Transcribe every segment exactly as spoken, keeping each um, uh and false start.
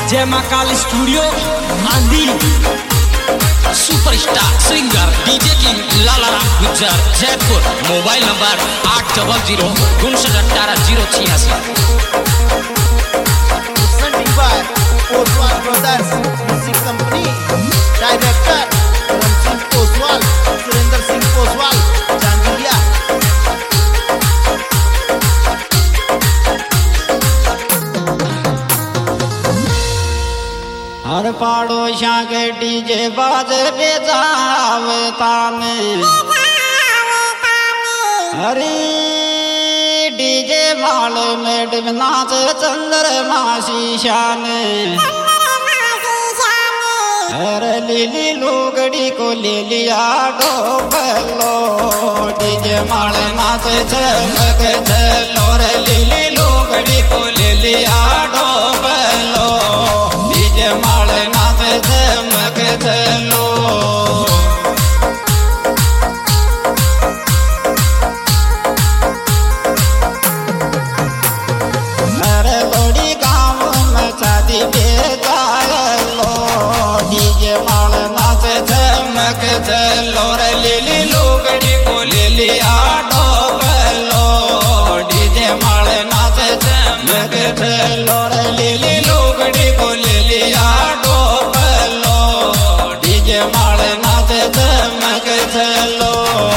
जय मां काल स्टूडियो आंधी superstar singer DJ king Lala Ram Gujjar Jaipur. Mobile number आठ डबल जीरो उनसठ अठारह जीरो छियासी। ब्रदर्स म्यूजिक कंपनी डायरेक्टर करम सिंह ओसवाल, सुरेंद्र सिंह ओसवाल, जांगिया। हर पाड़ोशा के डीजे बाज बेजावे ताने, हरी डीजे वाल में नाच चंद्रमा शीशाने। अरे लीली लुगड़ी को ले लिया डोबलो, डीजे माल नाच चमक चलो रे लीली लुगड़ी को ले लिया डोबलो, डीजे माल नाच चमक चलो। अरे बड़ी गाँव में शादी बेजालो, डीजे माल नाच चमक चलो रे लीली लुगड़ी को ले लिया डोबलो, डीजे माल नाच चमक चलो रे लीली लुगड़ी को ले लिया डोबलो, डीजे माल नाच चमक चलो।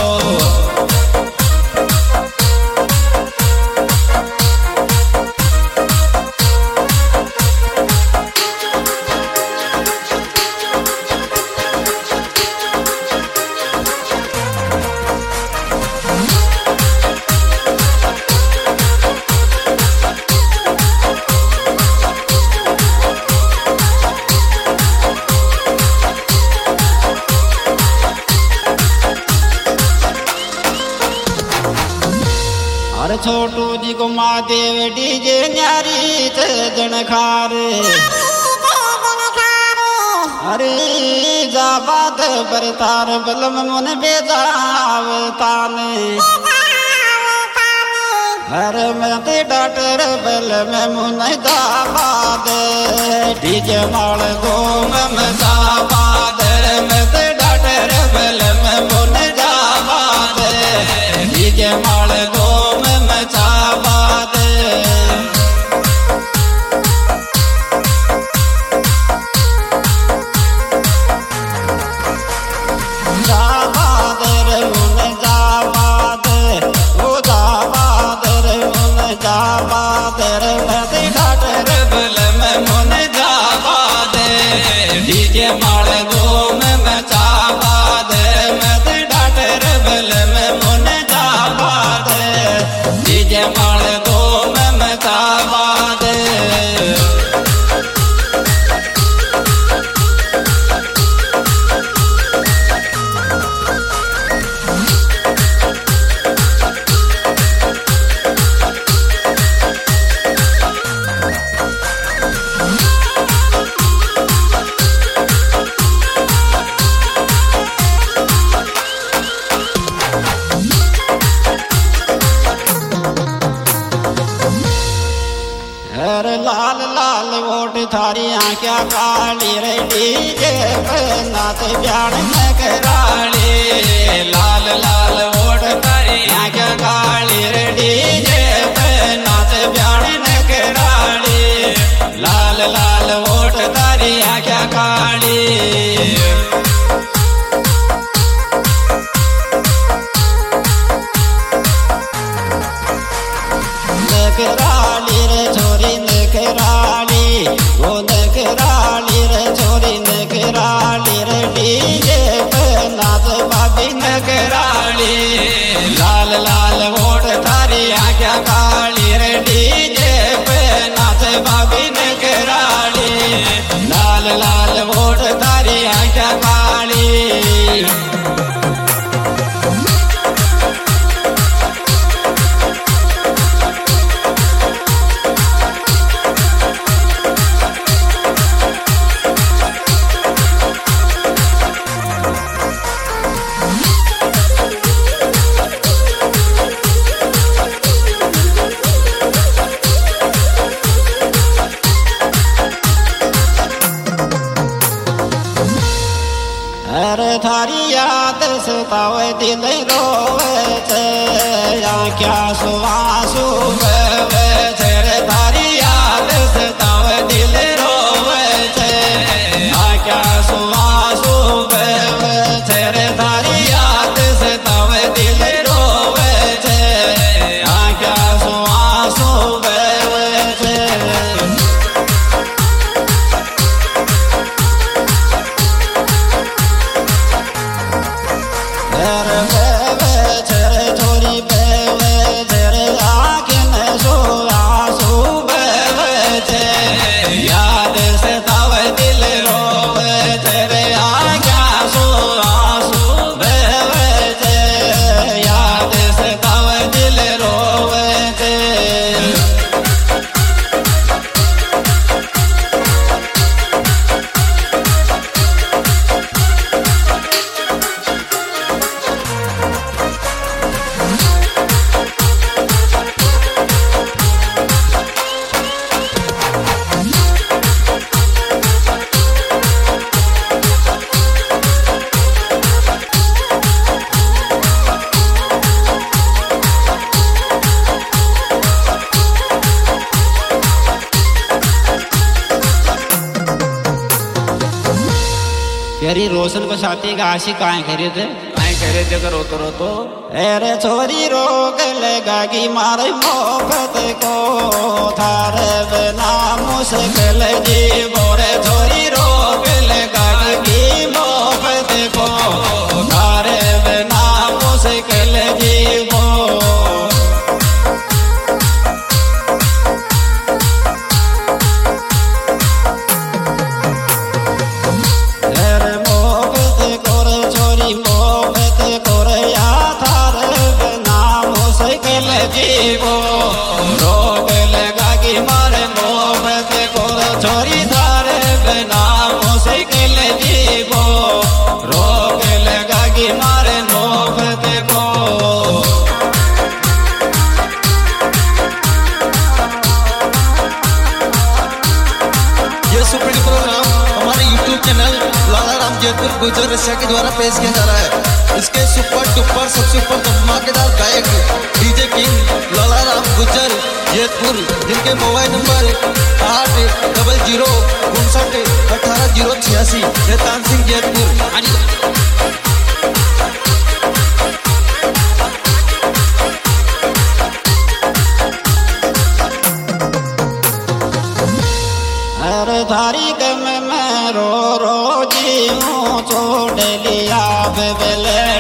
अरे छोटू जी को महादेव डीजे न्यारी ते जनखारे, अरे जाबाद बरतार बलम मन बेजाव ताने। अरे मैं ते डॉक्टर बल में मुन जाबाद, डीजे माल गोम में जाबाद, मैं ते डॉक्टर बल में मुन जाबाद, डीजे माल गोम में जाबाद। जाबाद रे मुन जाबाद, ओ जाबाद रे मुन जाबाद रे मैं ते डॉक्टर बल में मुन जाबाद, डीजे माल गोम में जाबाद, मैं ते डॉक्टर बल में मुन जाबाद, डीजे माल गोम में जाबाद। अरे लाल लाल वोट थारी आँखिया काली रे डीजे पे नाच ब्याण में कराली, लाल लाल वोट थारी आँखिया काली रे डीजे पे नाच ब्याण में कराली, लाल लाल वोट थारी आँखिया काली। नखराली रे छोरी नखराली, वो नखराली रे छोरी नखराली रे डीजे पे नाच बाबी नखराली, लाल लाल वोट थारी आँखिया काली रे डीजे पे नाच बाबी नखराली, लाल लाल वोट थारी आँखिया काली। क्या सुवासु बेवे तेरे थारी याद सतावे दिल रोवे छे क्या सुवासु बेवे तेरे थारी याद सतावे दिल रोवे छे क्या सुवासु बेवे छे यारी रोशन को साथी का आशिक काहे करे थे काहे करे थे करो तो रो तो अरे छोरी रोक लगागी मारे मोहब्बत को थारे बिना मुश्किल जीवो रे छोरी रोक लगागी मोहब्बत को थारे बिना मुश्किल जीवो जीवो रोग लगागी मारे मोहब्बत को छोरी थारे बिना मुश्किल जीवो रोग लगागी मारे मोहब्बत को ये सुपर प्रोग्राम हमारे यूट्यूब चैनल लाला राम जयपुर गुजर रसिया के द्वारा पेश किया जा रहा है। इसके सुपर डुपर सबसे ऊपर धमाकेदार गायक डीजे किंग लाला राम गुजर जयपुर, जिनके मोबाइल नंबर आठ डबल जीरो उनसठ अठारह जीरो छियासी। शैतान सिंह जयपुर। अरे थारी गम में रो रो जीऊं छोड़ लिया बेबले